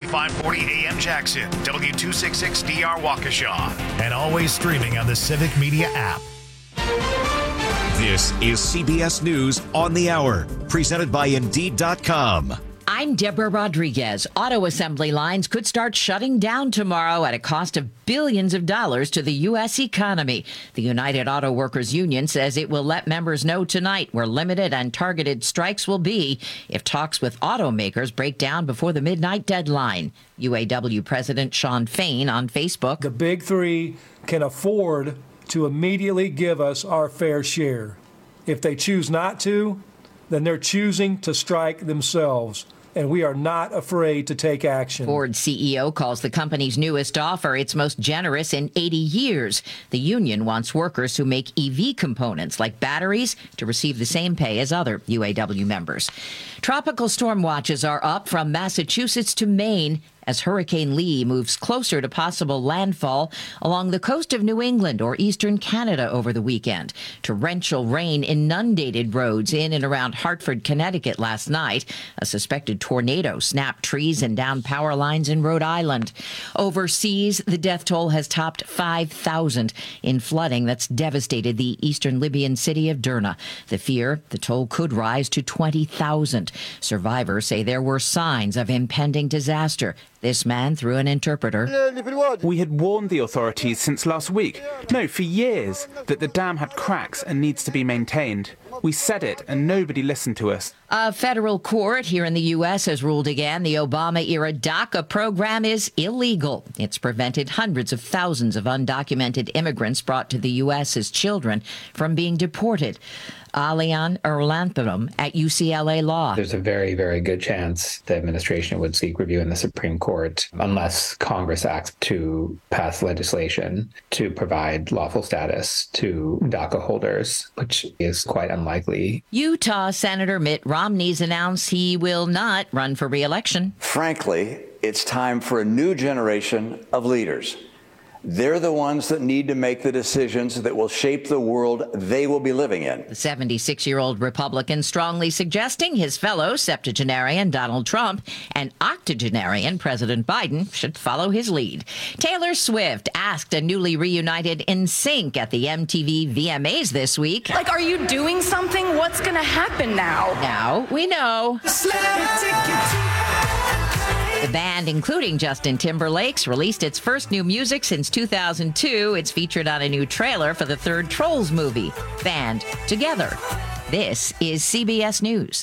540 AM Jackson, W266DR Waukesha, and always streaming on the Civic Media app. This is CBS News on the Hour, presented by Indeed.com. I'm Deborah Rodriguez. Auto assembly lines could start shutting down tomorrow at a cost of billions of dollars to the U.S. economy. The United Auto Workers Union says it will let members know tonight where limited and targeted strikes will be if talks with automakers break down before the midnight deadline. UAW President Shawn Fain on Facebook. The big three can afford to immediately give us our fair share. If they choose not to, then they're choosing to strike themselves. And we are not afraid to take action. Ford CEO calls the company's newest offer its most generous in 80 years. The union wants workers who make EV components like batteries to receive the same pay as other UAW members. Tropical storm watches are up from Massachusetts to Maine as Hurricane Lee moves closer to possible landfall along the coast of New England or eastern Canada over the weekend. Torrential rain inundated roads in and around Hartford, Connecticut last night. A suspected tornado snapped trees and down power lines in Rhode Island. Overseas, the death toll has topped 5,000 in flooding that's devastated the eastern Libyan city of Derna. The fear the toll could rise to 20,000. Survivors say there were signs of impending disaster. This man through an interpreter. We had warned the authorities since last week, no, for years, that the dam had cracks and needs to be maintained. We said it and nobody listened to us. A federal court here in the U.S. has ruled again the Obama-era DACA program is illegal. It's prevented hundreds of thousands of undocumented immigrants brought to the U.S. as children from being deported. Alian Erlantham at UCLA Law. There's a very, very good chance the administration would seek review in the Supreme Court unless Congress acts to pass legislation to provide lawful status to DACA holders, which is quite unlikely. Utah Senator Mitt Romney's announced he will not run for re-election. Frankly, it's time for a new generation of leaders. They're the ones that need to make the decisions that will shape the world they will be living in. The 76-year-old Republican strongly suggesting his fellow septuagenarian Donald Trump and octogenarian President Biden should follow his lead. Taylor Swift asked a newly reunited NSYNC at the MTV VMAs this week. Like, are you doing something? What's going to happen now? Now we know. The band, including Justin Timberlake's, released its first new music since 2002. It's featured on a new trailer for the third Trolls movie, Band Together. This is CBS News.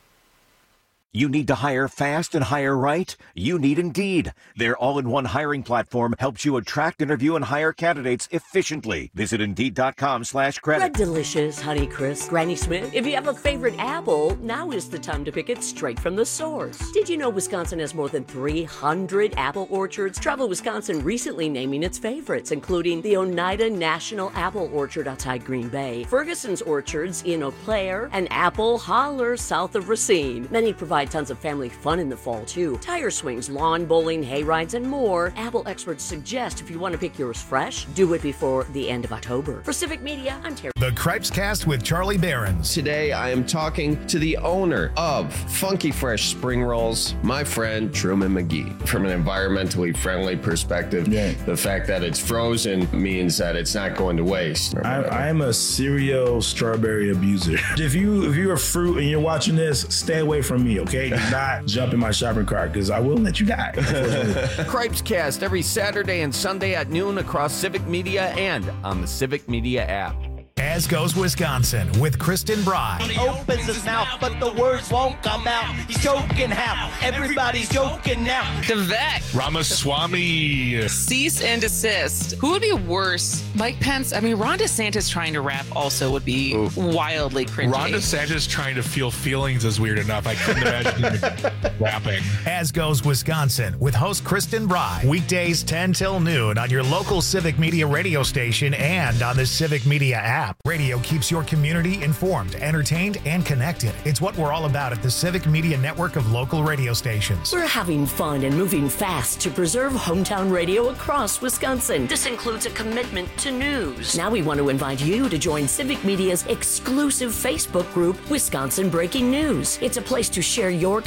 You need to hire fast and hire right? You need Indeed. Their all-in-one hiring platform helps you attract, interview, and hire candidates efficiently. Visit Indeed.com/credit. Red Delicious, Honey Crisp, Granny Smith. If you have a favorite apple, now is the time to pick it straight from the source. Did you know Wisconsin has more than 300 apple orchards? Travel Wisconsin recently naming its favorites, including the Oneida National Apple Orchard outside Green Bay, Ferguson's Orchards in Eau Claire, and Apple Holler south of Racine. Many provide tons of family fun in the fall, too. Tire swings, lawn bowling, hay rides, and more. Apple experts suggest if you want to pick yours fresh, do it before the end of October. For Civic Media, I'm Terry. The Cripes Cast with Charlie Behrens. Today, I am talking to the owner of Funky Fresh Spring Rolls, my friend Truman McGee. From an environmentally friendly perspective, the fact that it's frozen means that it's not going to waste. I am a serial strawberry abuser. If you're a fruit and you're watching this, stay away from me, okay? Do not jump in my shopping cart because I will let you die. Cripes Cast every Saturday and Sunday at noon across Civic Media and on the Civic Media app. As Goes Wisconsin with Kristen Bry. He opens his mouth, but the words won't come out. He's joking how everybody's joking now. Devek. Ramaswamy. Cease and desist. Who would be worse? Mike Pence? I mean, Ron DeSantis trying to rap also would be wildly cringy. Ron DeSantis trying to feel feelings is weird enough. I couldn't imagine him rapping. As Goes Wisconsin with host Kristen Bry. Weekdays 10 till noon on your local Civic Media radio station and on the Civic Media app. Radio keeps your community informed, entertained, and connected. It's what we're all about at the Civic Media network of local radio stations. We're having fun and moving fast to preserve hometown radio across Wisconsin. This includes a commitment to news. Now we want to invite you to join Civic Media's exclusive Facebook group, Wisconsin Breaking News. It's a place to share your community's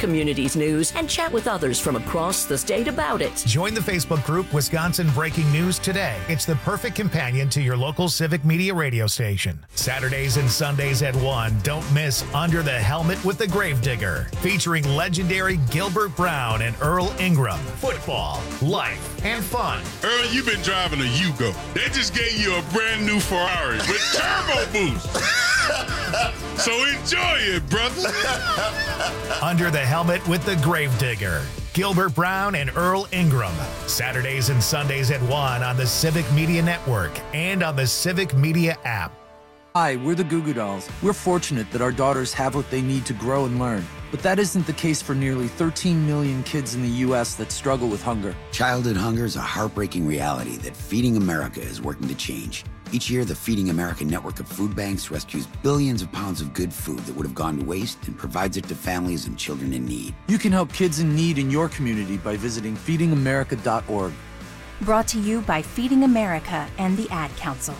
today's news and chat with others from across the state about it. Join the Facebook group Wisconsin Breaking News Today. It's the perfect companion to your local Civic Media radio station. Saturdays and Sundays at 1, don't miss Under the Helmet with the Gravedigger, featuring legendary Gilbert Brown and Earl Ingram. Football, life, and fun. Earl, you've been driving a Yugo. They just gave you a brand new Ferrari with turbo boost. So enjoy it, brother. Under the Helmet with the Gravedigger. Gilbert Brown and Earl Ingram. Saturdays and Sundays at 1 on the Civic Media Network and on the Civic Media app. Hi, we're the Goo Goo Dolls. We're fortunate that our daughters have what they need to grow and learn. But that isn't the case for nearly 13 million kids in the U.S. that struggle with hunger. Childhood hunger is a heartbreaking reality that Feeding America is working to change. Each year, the Feeding America network of food banks rescues billions of pounds of good food that would have gone to waste and provides it to families and children in need. You can help kids in need in your community by visiting feedingamerica.org. Brought to you by Feeding America and the Ad Council.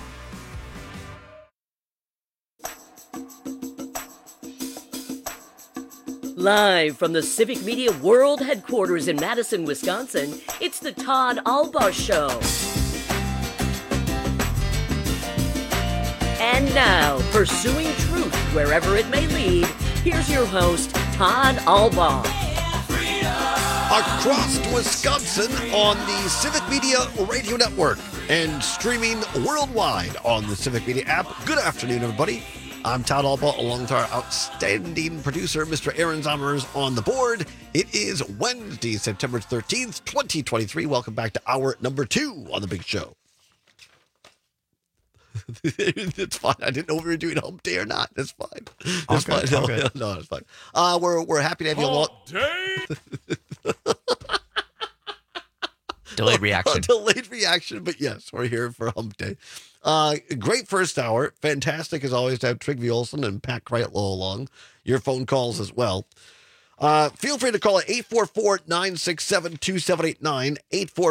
Live from the Civic Media World Headquarters in Madison, Wisconsin, it's the Todd Albaugh Show. And now, pursuing truth wherever it may lead, here's your host, Todd Albaugh. Across Wisconsin on the Civic Media Radio Network and streaming worldwide on the Civic Media app. Good afternoon, everybody. I'm Todd Albaugh, along with our outstanding producer, Mr. Aaron Zommers, on the board. It is Wednesday, September 13th, 2023. Welcome back to hour number 2 on the big show. It's fine. I didn't know if we were doing hump day or not. That's fine. That's fine. No, that's fine. We're happy to have you along. Delayed reaction. Delayed reaction, but yes, we're here for hump day. Great first hour. Fantastic as always to have Trygve Olsen and Pat Kreitlow along. Your phone calls as well. Feel free to call at 844-967-2789,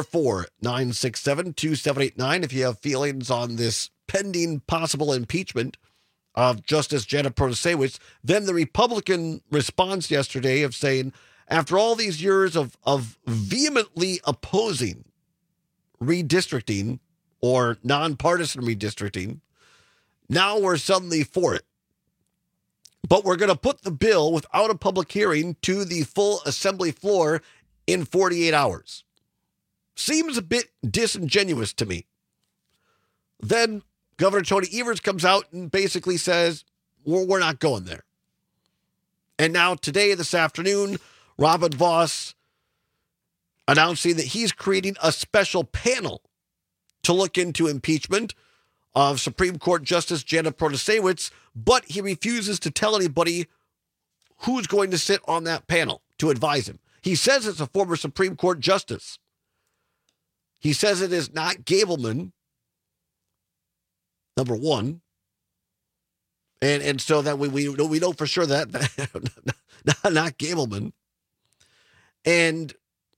844-967-2789 if you have feelings on this pending possible impeachment of Justice Jenna Protasiewicz. Then the Republican response yesterday of saying, after all these years of vehemently opposing redistricting or nonpartisan redistricting, now we're suddenly for it. But we're going to put the bill without a public hearing to the full assembly floor in 48 hours. Seems a bit disingenuous to me. Then Governor Tony Evers comes out and basically says, we're not going there. And now today, this afternoon, Robin Vos announcing that he's creating a special panel to look into impeachment of Supreme Court Justice Jenna Protasiewicz, but he refuses to tell anybody who's going to sit on that panel to advise him. He says it's a former Supreme Court justice. He says it is not Gableman, number one. And so that we know for sure that not Gableman. And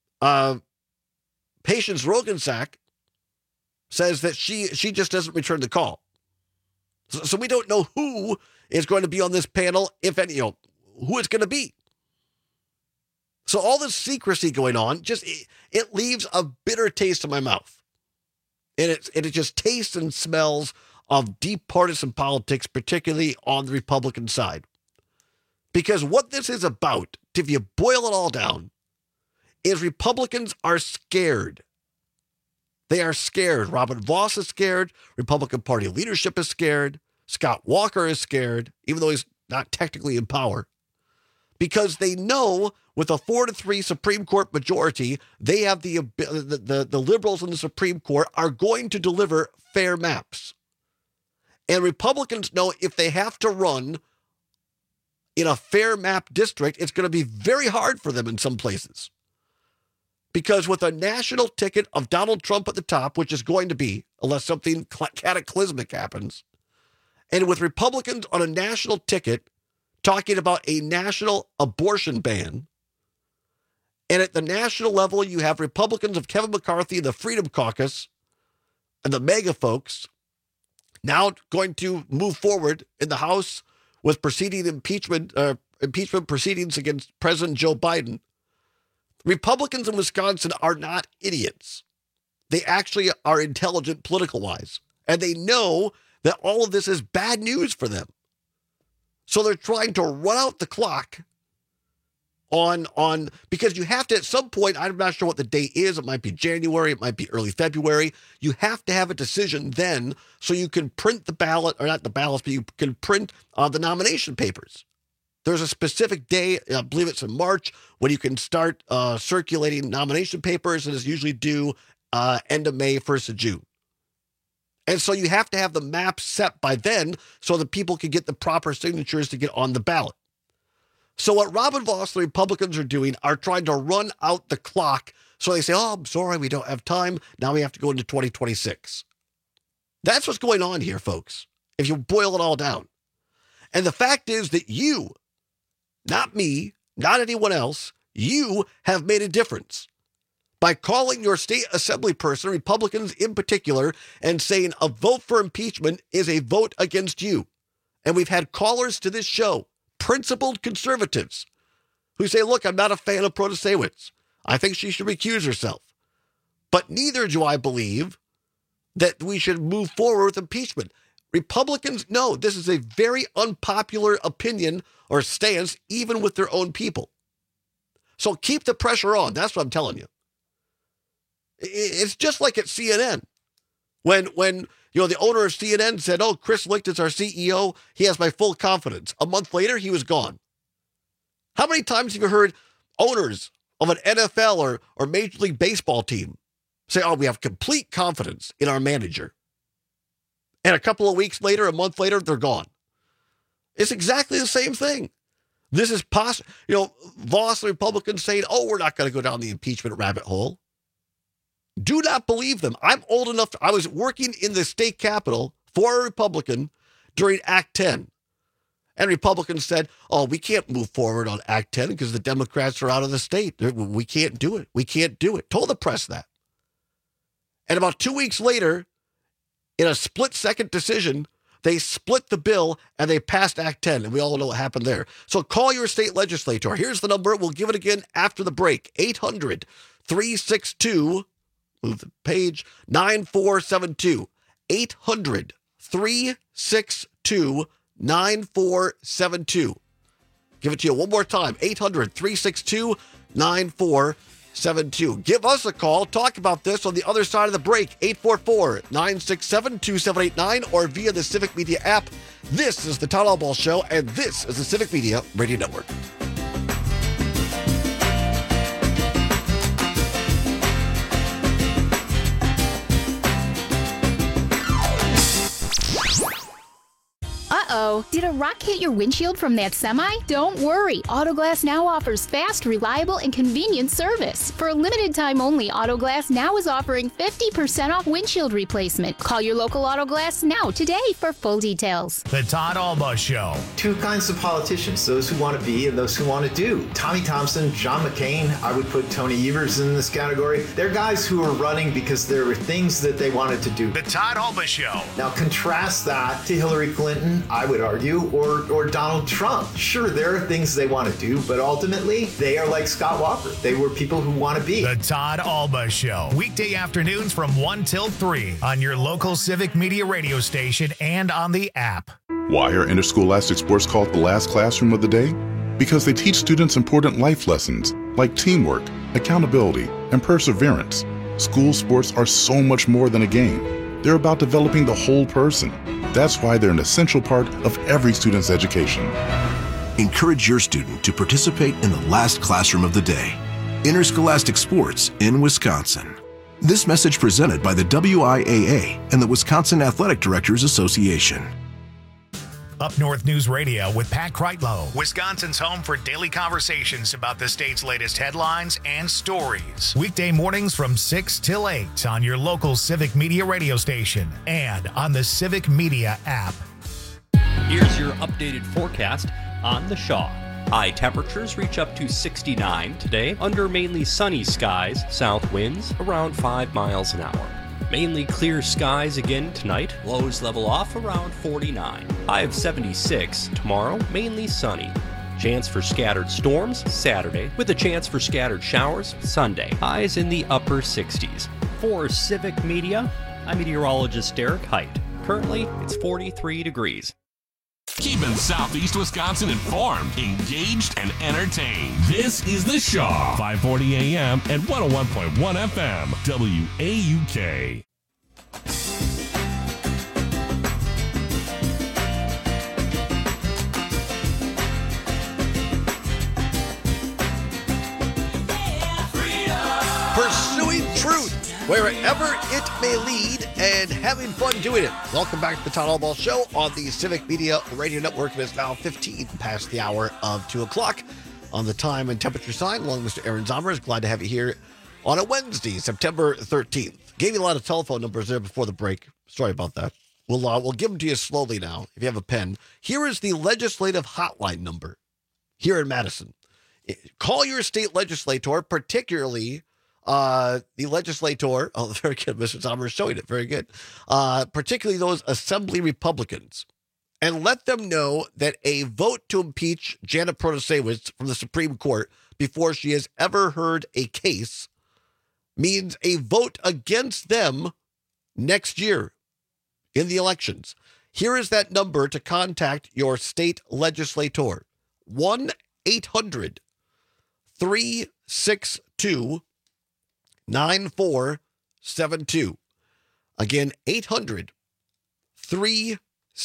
Patience Roggensack says that she just doesn't return the call. So we don't know who is going to be on this panel, if any, who it's going to be. So all this secrecy going on, it leaves a bitter taste in my mouth. And it just tastes and smells of deep partisan politics, particularly on the Republican side. Because what this is about, if you boil it all down, is Republicans are scared. They are scared. Robin Vos is scared. Republican Party leadership is scared. Scott Walker is scared, even though he's not technically in power. Because they know with a 4-3 Supreme Court majority, they have the liberals in the Supreme Court are going to deliver fair maps. And Republicans know if they have to run in a fair map district, it's going to be very hard for them in some places. Because with a national ticket of Donald Trump at the top, which is going to be, unless something cataclysmic happens, and with Republicans on a national ticket talking about a national abortion ban, and at the national level, you have Republicans of Kevin McCarthy and the Freedom Caucus and the MAGA folks now going to move forward in the House with proceeding impeachment proceedings against President Joe Biden Republicans in Wisconsin are not idiots. They actually are intelligent political-wise, and they know that all of this is bad news for them. So they're trying to run out the clock on because you have to, at some point, I'm not sure what the date is. It might be January. It might be early February. You have to have a decision then so you can print the ballot, or not the ballots, but you can print the nomination papers. There's a specific day, I believe it's in March, when you can start circulating nomination papers, and it's usually due end of May, 1st of June. And so you have to have the map set by then so that people can get the proper signatures to get on the ballot. So what Robin Vos, the Republicans, are doing are trying to run out the clock. So they say, oh, I'm sorry, we don't have time. Now we have to go into 2026. That's what's going on here, folks, if you boil it all down. And the fact is that you, not me, not anyone else, you have made a difference by calling your state assembly person, Republicans in particular, and saying a vote for impeachment is a vote against you. And we've had callers to this show, principled conservatives, who say, look, I'm not a fan of Protasewicz. I think she should recuse herself. But neither do I believe that we should move forward with impeachment. Republicans know this is a very unpopular opinion or stance, even with their own people. So keep the pressure on. That's what I'm telling you. It's just like at CNN. When the owner of CNN said, oh, Chris Licht is our CEO, he has my full confidence. A month later, he was gone. How many times have you heard owners of an NFL or Major League Baseball team say, oh, we have complete confidence in our manager? And a couple of weeks later, a month later, they're gone. It's exactly the same thing. This is possible. Vos, the Republicans, saying, oh, we're not going to go down the impeachment rabbit hole. Do not believe them. I'm old enough. I was working in the state capitol for a Republican during Act 10. And Republicans said, oh, we can't move forward on Act 10 because the Democrats are out of the state. We can't do it. We can't do it. Told the press that. And about 2 weeks later, in a split-second decision, they split the bill and they passed Act 10. And we all know what happened there. So call your state legislator. Here's the number. We'll give it again after the break. 800-362- move the page, 9472. 800-362-9472. Give it to you one more time. 800-362-9472. Give us a call. Talk about this on the other side of the break. 844-967-2789 or via the Civic Media app. This is the Todd Albaugh Show, and this is the Civic Media Radio Network. Uh-oh, did a rock hit your windshield from that semi? Don't worry, Autoglass Now offers fast, reliable, and convenient service. For a limited time only, Autoglass Now is offering 50% off windshield replacement. Call your local Autoglass Now today for full details. The Todd Albaugh Show. Two kinds of politicians, those who want to be and those who want to do. Tommy Thompson, John McCain, I would put Tony Evers in this category. They're guys who are running because there were things that they wanted to do. The Todd Albaugh Show. Now contrast that to Hillary Clinton, I would argue, or Donald Trump. Sure, there are things they want to do, but ultimately, they are like Scott Walker. They were people who want to be. The Todd Albaugh Show. Weekday afternoons from 1 till 3 on your local Civic Media radio station and on the app. Why are interscholastic sports called the last classroom of the day? Because they teach students important life lessons like teamwork, accountability, and perseverance. School sports are so much more than a game. They're about developing the whole person. That's why they're an essential part of every student's education. Encourage your student to participate in the last classroom of the day. Interscholastic sports in Wisconsin. This message presented by the WIAA and the Wisconsin Athletic Directors Association. Up North News Radio with Pat Kreitlow, Wisconsin's home for daily conversations about the state's latest headlines and stories. Weekday mornings from 6 till 8 on your local Civic Media radio station and on the Civic Media app. Here's your updated forecast on the Shaw. High temperatures reach up to 69 today under mainly sunny skies, south winds around 5 miles an hour. Mainly clear skies again tonight, lows level off around 49. High of 76 tomorrow, mainly sunny. Chance for scattered storms Saturday, with a chance for scattered showers Sunday. Highs in the upper 60s. For Civic Media, I'm meteorologist Derek Height. Currently, it's 43 degrees. Keeping Southeast Wisconsin informed, engaged, and entertained. This is The Shaw, 540 AM and 101.1 FM, WAUK. Pursuing truth wherever it may lead and having fun doing it. Welcome back to the Todd Allball Show on the Civic Media Radio Network. It is now 15 past the hour of 2 o'clock on the time and temperature sign. Along with Mr. Aaron Zomers, glad to have you here on a Wednesday, September 13th. Gave you a lot of telephone numbers there before the break. Sorry about that. We'll give them to you slowly now if you have a pen. Here is the legislative hotline number here in Madison. Call your state legislator, particularly the legislator, very good, Mr. Zomers showing it, very good, particularly those Assembly Republicans, and let them know that a vote to impeach Janet Protasiewicz from the Supreme Court before she has ever heard a case means a vote against them next year in the elections. Here is that number to contact your state legislator, 1-800-362-9472. Again, 800-362-9472.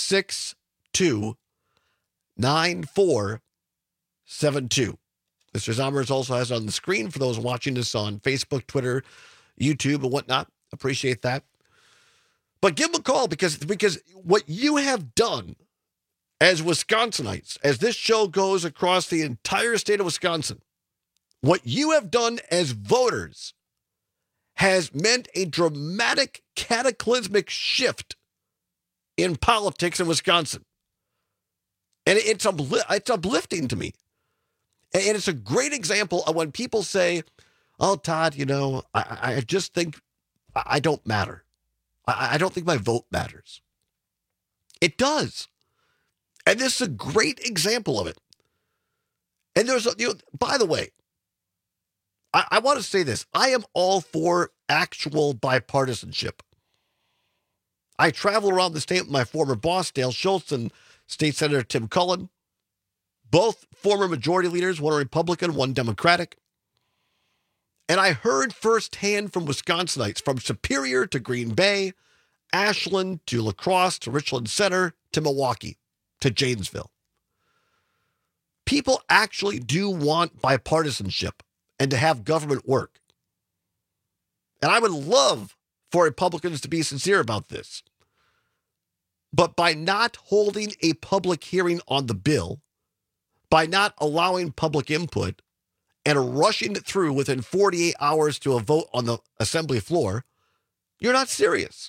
Mr. Zomers also has it on the screen for those watching this on Facebook, Twitter, YouTube, and whatnot. Appreciate that. But give him a call because what you have done as Wisconsinites, as this show goes across the entire state of Wisconsin, what you have done as voters has meant a dramatic, cataclysmic shift in politics in Wisconsin. And it's uplifting to me. And it's a great example of when people say, oh, Todd, I just think I don't matter. I don't think my vote matters. It does. And this is a great example of it. And there's, by the way, I want to say this. I am all for actual bipartisanship. I travel around the state with my former boss, Dale Schultz, and State Senator Tim Cullen, both former majority leaders, one Republican, one Democratic. And I heard firsthand from Wisconsinites, from Superior to Green Bay, Ashland to La Crosse to Richland Center to Milwaukee to Janesville. People actually do want bipartisanship and to have government work. And I would love for Republicans to be sincere about this. But by not holding a public hearing on the bill, by not allowing public input, and rushing it through within 48 hours to a vote on the assembly floor, you're not serious.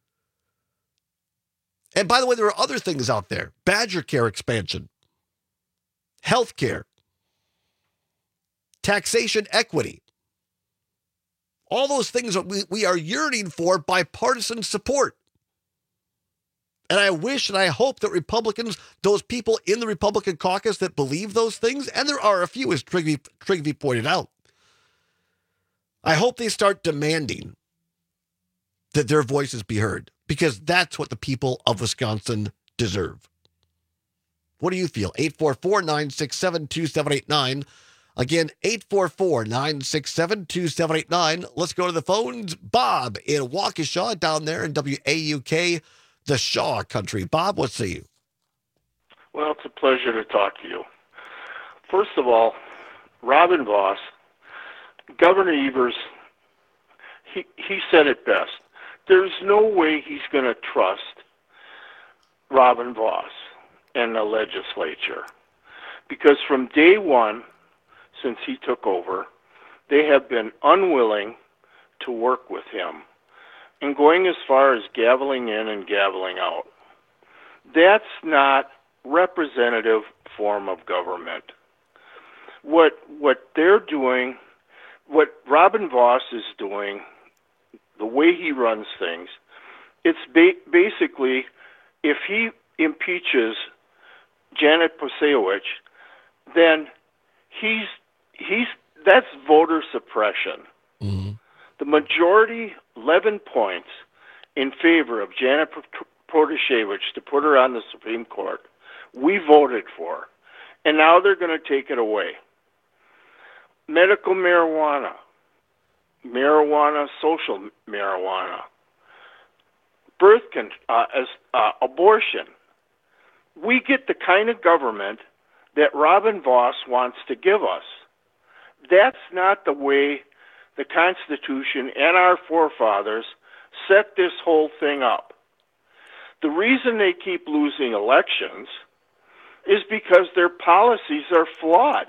And by the way, there are other things out there. Badger Care expansion, health care, taxation equity. All those things that we are yearning for bipartisan support. And I wish and I hope that Republicans, those people in the Republican caucus that believe those things, and there are a few, as Trigby pointed out, I hope they start demanding that their voices be heard, because that's what the people of Wisconsin deserve. What do you feel? 844-967-2789. Again, 844-967-2789. Let's go to the phones. Bob in Waukesha down there in WAUK, the Shaw country. Bob, what say you? Well, it's a pleasure to talk to you. First of all, Robin Vos, Governor Evers, he said it best. There's no way he's going to trust Robin Vos and the legislature, because from day one, since he took over, they have been unwilling to work with him, and going as far as gaveling in and gaveling out. That's not representative form of government. What they're doing, what Robin Vos is doing, the way he runs things, it's basically, if he impeaches Janet Protasiewicz, then that's voter suppression. Mm-hmm. The majority, 11 points, in favor of Janet Protasiewicz to put her on the Supreme Court, we voted for. And now they're going to take it away. Medical marijuana, social marijuana, abortion. We get the kind of government that Robin Vos wants to give us. That's not the way the Constitution and our forefathers set this whole thing up. The reason they keep losing elections is because their policies are flawed.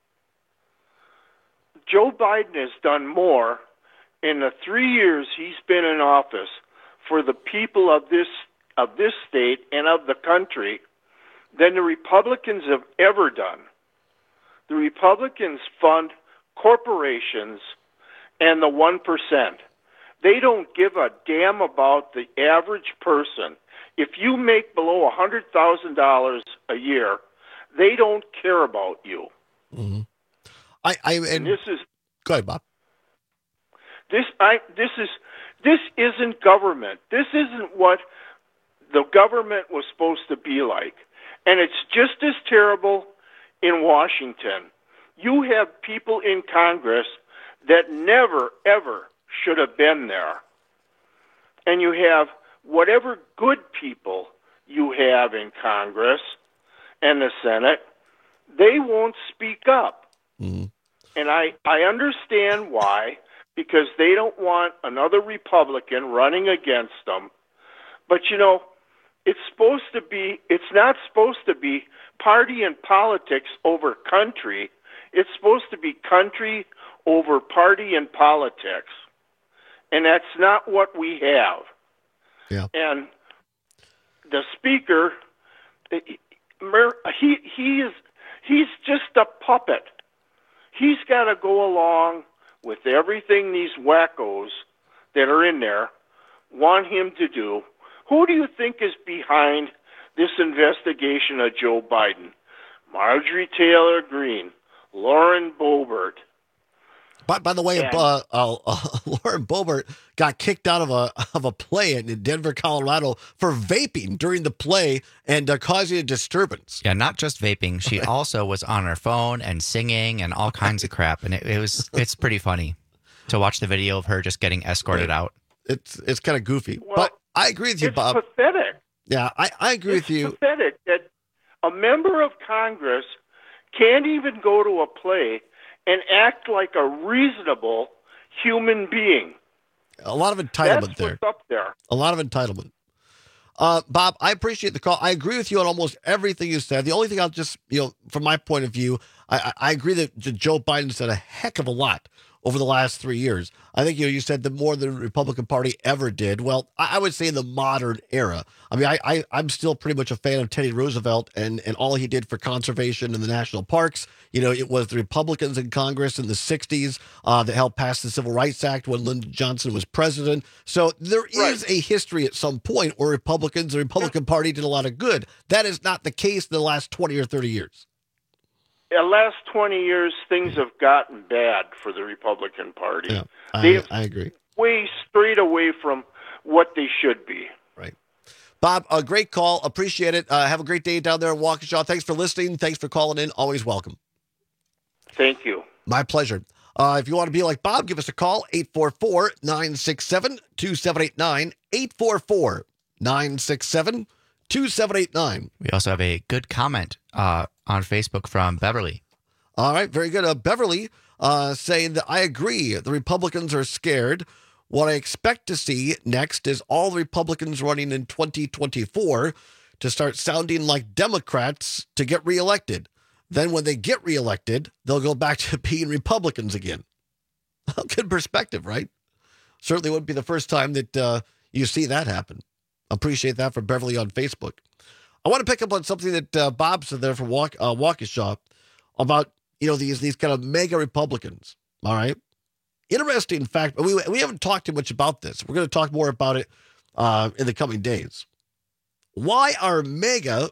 Joe Biden has done more in the 3 years he's been in office for the people of this state and of the country than the Republicans have ever done. The Republicans fund corporations and the 1%. They don't give a damn about the average person. If you make below $100,000 a year, they don't care about you. Mm-hmm. And this is. Go ahead, Bob. This isn't government. This isn't what the government was supposed to be like. And it's just as terrible in Washington. You have people in Congress that never, ever should have been there. And you have whatever good people you have in Congress and the Senate, they won't speak up. Mm-hmm. And I understand why, because they don't want another Republican running against them. But, it's not supposed to be party and politics over country. It's supposed to be country over party and politics. And that's not what we have. Yeah. And the speaker, he's just a puppet. He's got to go along with everything these wackos that are in there want him to do. Who do you think is behind this investigation of Joe Biden? Marjorie Taylor Greene, Lauren Boebert. By the way, Lauren Boebert got kicked out of a play in Denver, Colorado for vaping during the play and causing a disturbance. Yeah, not just vaping. She also was on her phone and singing and all kinds of crap. And it's pretty funny to watch the video of her just getting escorted out. It's kind of goofy. Well, but I agree with you, Bob. It's pathetic. Yeah, I agree with you. It's pathetic that a member of Congress can't even go to a play and act like a reasonable human being. A lot of entitlement That's there. What's up there. A lot of entitlement. Bob, I appreciate the call. I agree with you on almost everything you said. The only thing I'll just, from my point of view, I agree that Joe Biden said a heck of a lot over the last 3 years. I think you said the more the Republican Party ever did. Well, I would say in the modern era. I mean, I'm still pretty much a fan of Teddy Roosevelt and all he did for conservation in the national parks. It was the Republicans in Congress in the 60s that helped pass the Civil Rights Act when Lyndon Johnson was president. So there is a history at some point where the Republican Party did a lot of good. That is not the case in the last 20 or 30 years. The last 20 years, things have gotten bad for the Republican Party. Yeah, I agree. Way straight away from what they should be. Right. Bob, a great call. Appreciate it. Have a great day down there in Waukesha. Thanks for listening. Thanks for calling in. Always welcome. Thank you. My pleasure. If you want to be like Bob, give us a call, 844-967-2789, 844-967-2789. We also have a good comment on Facebook from Beverly. All right, very good. Beverly saying that I agree. The Republicans are scared. What I expect to see next is all the Republicans running in 2024 to start sounding like Democrats to get reelected. Then when they get reelected, they'll go back to being Republicans again. Good perspective, right? Certainly wouldn't be the first time that you see that happen. Appreciate that from Beverly on Facebook. I want to pick up on something that Bob said there from Waukesha about, these kind of mega Republicans. All right. Interesting fact. We haven't talked too much about this. We're going to talk more about it in the coming days. Why are mega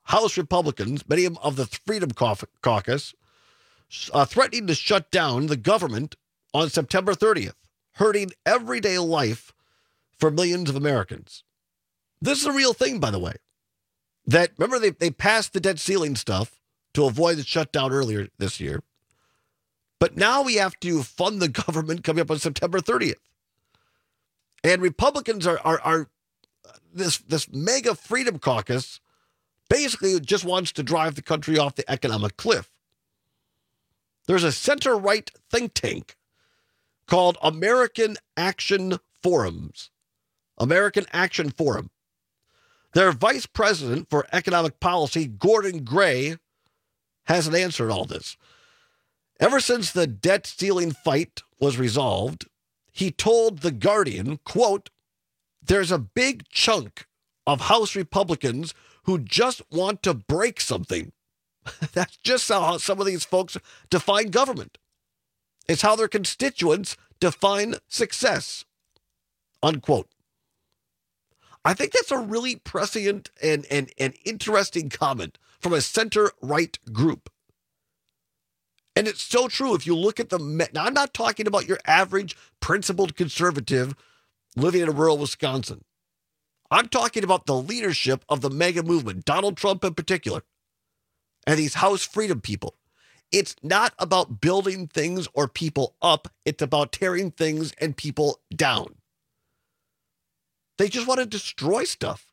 House Republicans, many of the Freedom Caucus, threatening to shut down the government on September 30th, hurting everyday life for millions of Americans. This is a real thing, by the way. That, remember, they passed the debt ceiling stuff to avoid the shutdown earlier this year. But now we have to fund the government coming up on September 30th. And Republicans are this mega Freedom Caucus basically just wants to drive the country off the economic cliff. There's a center-right think tank called American Action Forums. American Action Forum. Their vice president for economic policy, Gordon Gray, has an answer to all this. Ever since the debt ceiling fight was resolved, he told The Guardian, quote, "There's a big chunk of House Republicans who just want to break something." That's just how some of these folks define government. It's how their constituents define success, unquote. I think that's a really prescient and interesting comment from a center-right group. And it's so true. If you look at now, I'm not talking about your average principled conservative living in rural Wisconsin. I'm talking about the leadership of the mega movement, Donald Trump in particular, and these House Freedom people. It's not about building things or people up. It's about tearing things and people down. They just want to destroy stuff.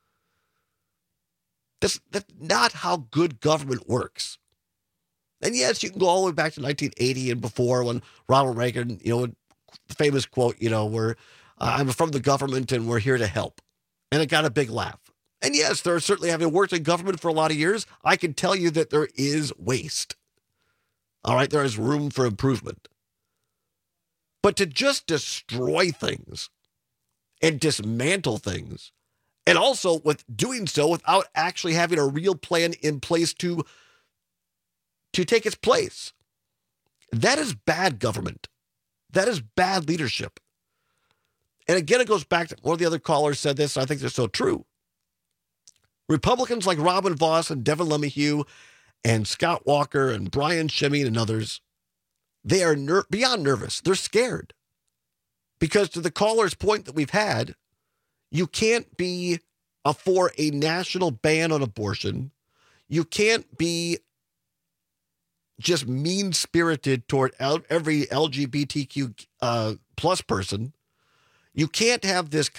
That's not how good government works. And yes, you can go all the way back to 1980 and before when Ronald Reagan, the famous quote, where I'm from the government and we're here to help. And it got a big laugh. And yes, there are certainly, having worked in government for a lot of years, I can tell you that there is waste. All right, there is room for improvement. But to just destroy things and dismantle things, and also with doing so without actually having a real plan in place to take its place, that is bad government. That is bad leadership. And again, it goes back to one of the other callers said this, and I think they're so true. Republicans like Robin Vos and Devin LeMahieu and Scott Walker and Brian Shimmy and others, they are beyond nervous. They're scared. Because to the caller's point that we've had, you can't be for a national ban on abortion. You can't be just mean-spirited toward every LGBTQ plus person. You can't have this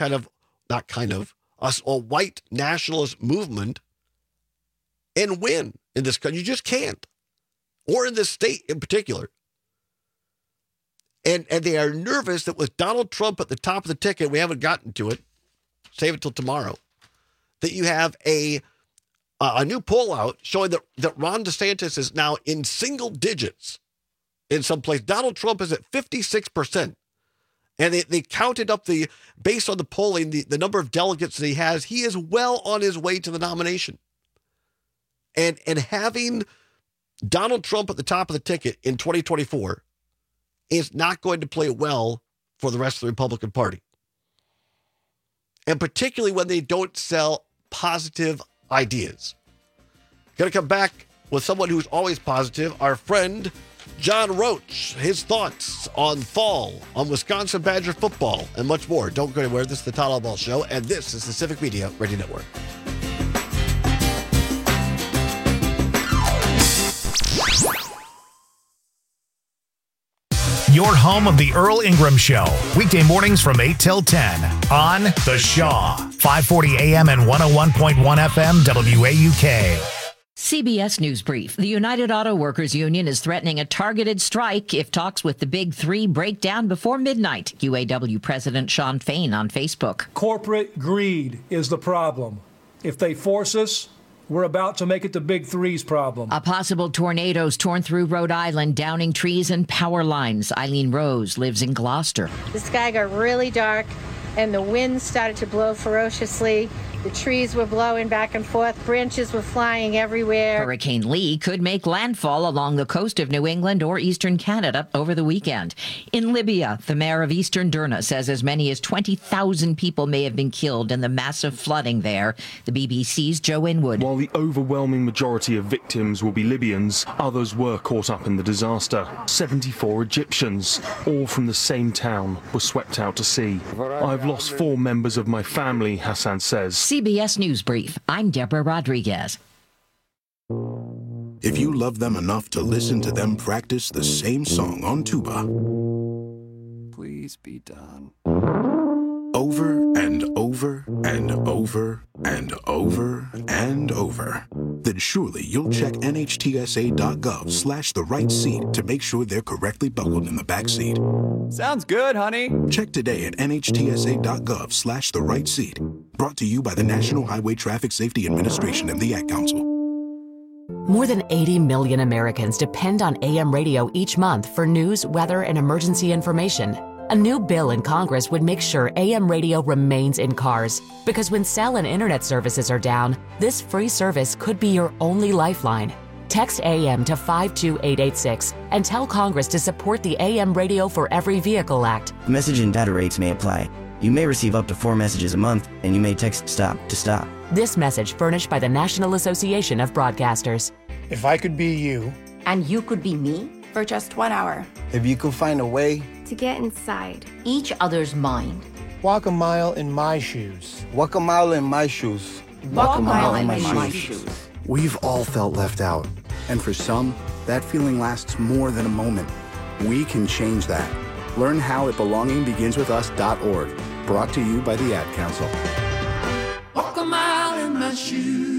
a white nationalist movement and win in this country. You just can't. Or in this state in particular. And they are nervous that with Donald Trump at the top of the ticket, we haven't gotten to it, save it till tomorrow, that you have a new poll out showing that Ron DeSantis is now in single digits in some place. Donald Trump is at 56%. And they counted up based on the polling, the number of delegates that he has. He is well on his way to the nomination. And having Donald Trump at the top of the ticket in 2024 is not going to play well for the rest of the Republican Party. And particularly when they don't sell positive ideas. Going to come back with someone who's always positive, our friend John Roach, his thoughts on fall, on Wisconsin Badger football, and much more. Don't go anywhere. This is the Todd Albaugh Show, and this is the Civic Media Radio Network. Your home of the Earl Ingram Show. Weekday mornings from 8 till 10 on The Shaw. 540 AM and 101.1 FM WAUK. CBS News Brief. The United Auto Workers Union is threatening a targeted strike if talks with the Big Three break down before midnight. UAW President Sean Fain on Facebook. Corporate greed is the problem. If they force us, we're about to make it the Big Three's problem. A possible tornado's torn through Rhode Island, downing trees and power lines. Eileen Rose lives in Gloucester. The sky got really dark and the wind started to blow ferociously. The trees were blowing back and forth. Branches were flying everywhere. Hurricane Lee could make landfall along the coast of New England or eastern Canada over the weekend. In Libya, the mayor of eastern Derna says as many as 20,000 people may have been killed in the massive flooding there. The BBC's Joe Inwood. While the overwhelming majority of victims will be Libyans, others were caught up in the disaster. 74 Egyptians, all from the same town, were swept out to sea. I've lost 4 members of my family, Hassan says. CBS News Brief. I'm Deborah Rodriguez. If you love them enough to listen to them practice the same song on tuba, Please be done. over and over and over and over and over, then surely you'll check nhtsa.gov/the right seat to make sure they're correctly buckled in the back seat. Sounds good, honey. Check today at nhtsa.gov/the right seat. Brought to you by the National Highway Traffic Safety Administration and the Ad Council. More than 80 million Americans depend on AM radio each month for news, weather, and emergency information. A new bill in Congress would make sure AM radio remains in cars, because when cell and internet services are down, this free service could be your only lifeline. Text AM to 52886 and tell Congress to support the AM Radio for Every Vehicle Act. Message and data rates may apply. You may receive up to 4 messages a month, and you may text STOP to stop. This message furnished by the National Association of Broadcasters. If I could be you. And you could be me? For just 1 hour. If you could find a way. To get inside each other's mind. Walk a mile in my shoes. Walk a mile in my shoes. Walk a mile in my shoes. We've all felt left out. And for some, that feeling lasts more than a moment. We can change that. Learn how at belongingbeginswithus.org. Brought to you by the Ad Council. Walk a mile in my shoes.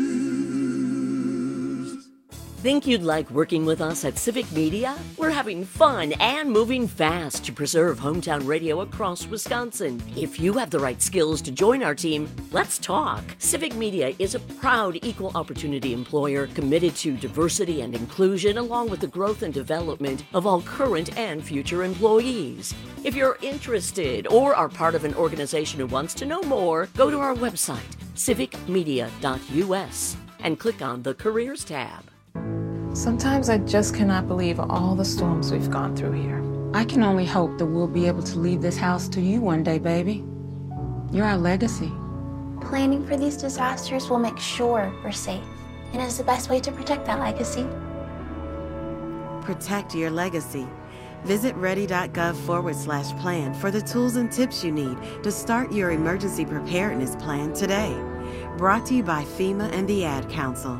Think you'd like working with us at Civic Media? We're having fun and moving fast to preserve hometown radio across Wisconsin. If you have the right skills to join our team, let's talk. Civic Media is a proud equal opportunity employer committed to diversity and inclusion, along with the growth and development of all current and future employees. If you're interested or are part of an organization who wants to know more, go to our website, civicmedia.us, and click on the Careers tab. Sometimes I just cannot believe all the storms we've gone through here. I can only hope that we'll be able to leave this house to you one day, baby. You're our legacy. Planning for these disasters will make sure we're safe, and is the best way to protect that legacy. Protect your legacy. Visit ready.gov/plan for the tools and tips you need to start your emergency preparedness plan today. Brought to you by FEMA and the Ad Council.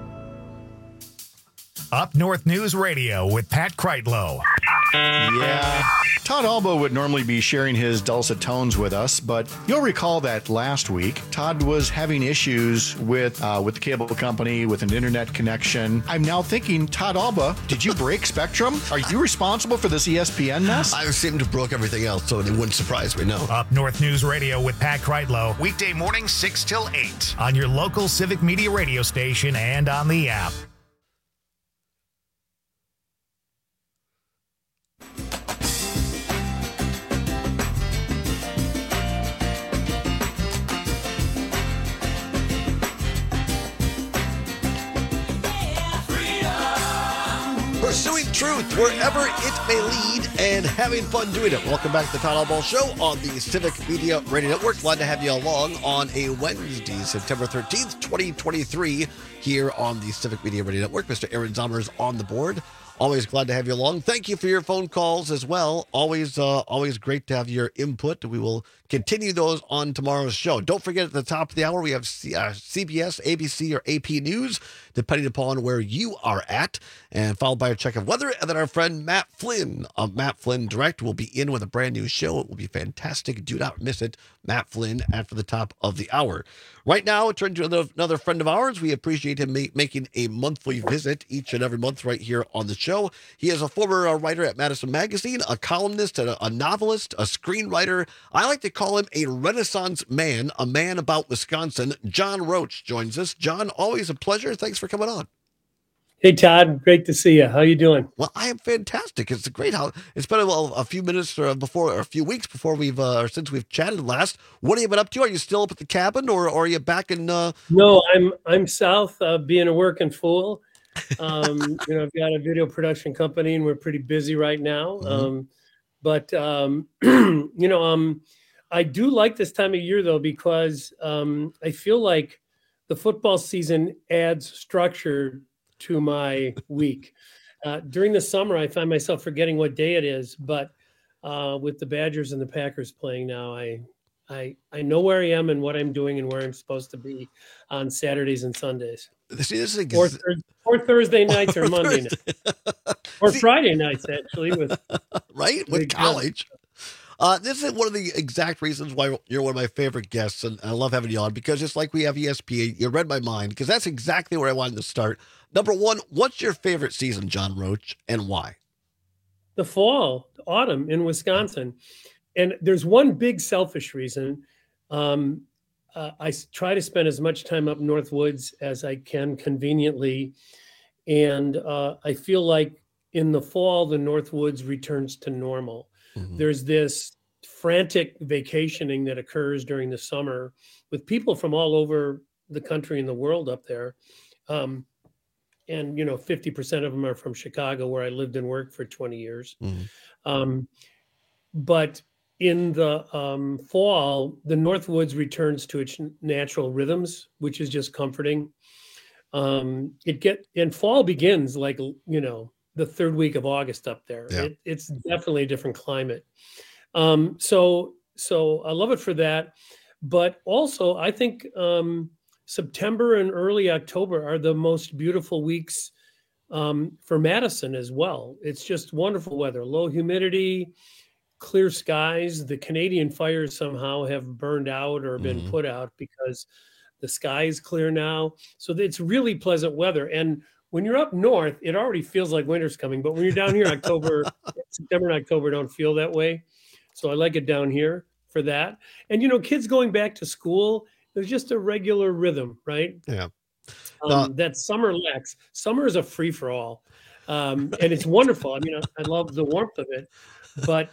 Up North News Radio with Pat Kreitlow. Yeah. Todd Alba would normally be sharing his dulcet tones with us, but you'll recall that last week, Todd was having issues with the cable company, with an internet connection. I'm now thinking, Todd Alba, did you break Spectrum? Are you responsible for this ESPN mess? I seem to have broke everything else, so it wouldn't surprise me, no. Up North News Radio with Pat Kreitlow, weekday morning 6 till 8 on your local Civic Media radio station and on the app. Pursuing truth wherever it may lead and having fun doing it. Welcome back to the Todd Alba Show on the Civic Media Radio Network. Glad to have you along on a Wednesday, September 13th, 2023, here on the Civic Media Radio Network. Mr. Aaron Zommers on the board. Always glad to have you along. Thank you for your phone calls as well. Always great to have your input. We will continue those on tomorrow's show. Don't forget, at the top of the hour, we have CBS, ABC, or AP News, depending upon where you are at, and followed by a check of weather. And then our friend Matt Flynn of Matt Flynn Direct will be in with a brand new show. It will be fantastic. Do not miss it. Matt Flynn after the top of the hour. Right now, turn to another friend of ours. We appreciate him making a monthly visit each and every month right here on the show. He is a former writer at Madison Magazine, a columnist, a novelist, a screenwriter. I like to call him a Renaissance man, a man about Wisconsin. John Roach joins us. John, always a pleasure. Thanks for coming on. Hey, Todd. Great to see you. How you doing? Well, I am fantastic. It's great how it's been a few minutes or a few weeks before or since we've chatted last. What have you been up to? Are you still up at the cabin, or are you back in? No, I'm south, being a working fool. I've got a video production company, and we're pretty busy right now. But I do like this time of year though, because I feel like the football season adds structure to my week. During the summer, I find myself forgetting what day it is, but with the Badgers and the Packers playing now, I know where I am and what I'm doing and where I'm supposed to be on Saturdays and Sundays. See, this is or Thursday nights or Monday nights. Or Friday nights, actually, with college. This is one of the exact reasons why you're one of my favorite guests, and I love having you on, because just like we have ESPN, you read my mind, because that's exactly where I wanted to start. Number one, what's your favorite season, John Roach, and why? The fall, the autumn in Wisconsin. And there's one big selfish reason. I try to spend as much time up North Woods as I can conveniently. And I feel like in the fall, the North Woods returns to normal. There's this frantic vacationing that occurs during the summer with people from all over the country and the world up there. And 50% of them are from Chicago, where I lived and worked for 20 years. But in the fall, the North Woods returns to its natural rhythms, which is just comforting. And fall begins like, the third week of August up there. Yeah. It's definitely a different climate. So I love it for that. But also, I think September and early October are the most beautiful weeks for Madison as well. It's just wonderful weather, low humidity, clear skies. The Canadian fires somehow have burned out or been put out because the sky is clear now. So it's really pleasant weather. And when you're up north, it already feels like winter's coming. But when you're down here, September and October don't feel that way. So I like it down here for that. And, kids going back to school, there's just a regular rhythm, right? Yeah. That summer lacks. Summer is a free-for-all. And it's wonderful. I mean, I love the warmth of it. But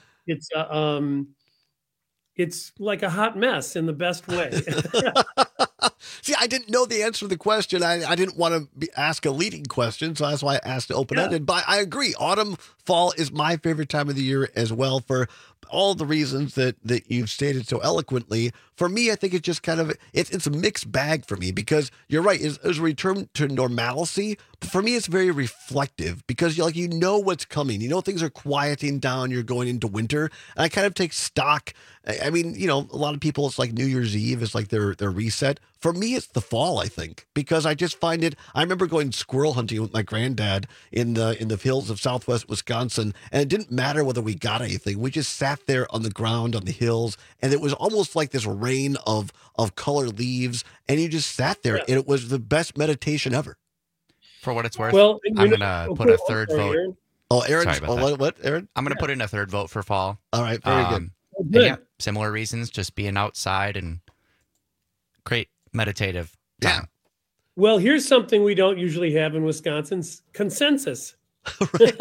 it's like a hot mess in the best way. See, I didn't know the answer to the question. I didn't want to ask a leading question, so that's why I asked open-ended. Yeah. But I agree. Autumn, fall is my favorite time of the year as well, for all the reasons that you've stated so eloquently. For me, I think it's just kind of, it's a mixed bag for me, because you're right, it's a return to normalcy. But for me, it's very reflective, because you know what's coming. Things are quieting down. You're going into winter. And I kind of take stock. I mean, a lot of people, it's like New Year's Eve is like their reset. For me, it's the fall, I think, because I just find it. I remember going squirrel hunting with my granddad in the hills of Southwest Wisconsin, and it didn't matter whether we got anything. We just sat there on the ground on the hills, and it was almost like this rain of colored leaves, and you just sat there, and it was the best meditation ever. For what it's worth, well, I'm gonna put a third vote. Aaron. Oh, Aaron, sorry about that. What, Aaron? I'm gonna put in a third vote for fall. All right, very good. Good. Yeah, similar reasons, just being outside and great meditative time. Yeah. Well, here's something we don't usually have in Wisconsin's consensus. Right.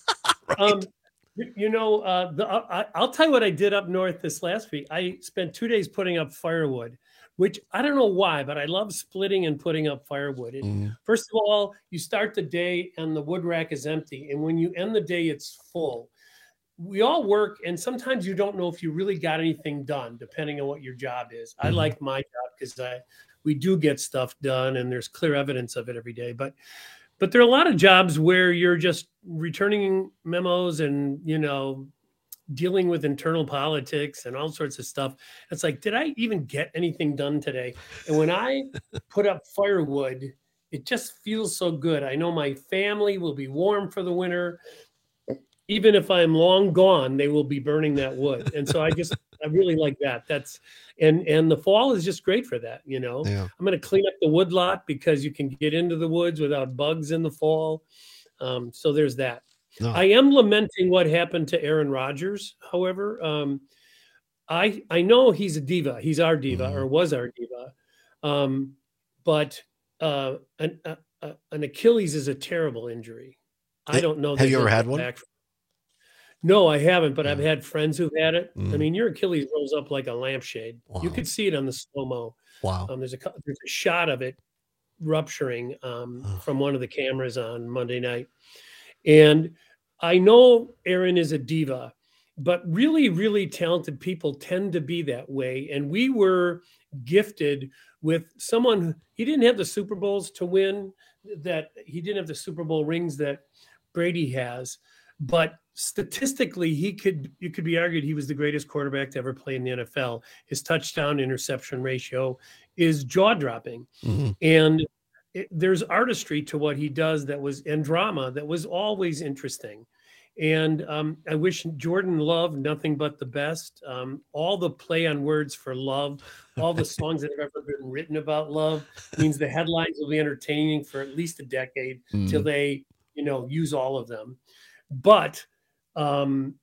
I'll tell you what I did up north this last week. I spent 2 days putting up firewood, which I don't know why, but I love splitting and putting up firewood. First of all, you start the day and the wood rack is empty. And when you end the day, it's full. We all work, and sometimes you don't know if you really got anything done, depending on what your job is. I like my job because we do get stuff done, and there's clear evidence of it every day. But there are a lot of jobs where you're just returning memos and, dealing with internal politics and all sorts of stuff. It's like, did I even get anything done today? And when I put up firewood, it just feels so good. I know my family will be warm for the winter. Even if I'm long gone, they will be burning that wood. And so I really like that. And the fall is just great for that. Yeah. I'm going to clean up the wood lot because you can get into the woods without bugs in the fall. So there's that. No. I am lamenting what happened to Aaron Rodgers. However, I know he's a diva. He's our diva, or was our diva. But an Achilles is a terrible injury. I don't know. Have you ever had one? No, I haven't, but I've had friends who've had it. I mean, your Achilles rolls up like a lampshade. Wow. You could see it on the slow-mo. Wow. There's a shot of it rupturing from one of the cameras on Monday night. And I know Aaron is a diva, but really, really talented people tend to be that way. And we were gifted with someone, he didn't have the Super Bowls to win, that he didn't have the Super Bowl rings that Brady has, but statistically, you could be argued he was the greatest quarterback to ever play in the NFL. His touchdown interception ratio is jaw-dropping. And there's artistry to what he does and drama that was always interesting. And I wish Jordan Love nothing but the best. All the play on words for love, all the songs that have ever been written about love means the headlines will be entertaining for at least a decade till they, use all of them. But there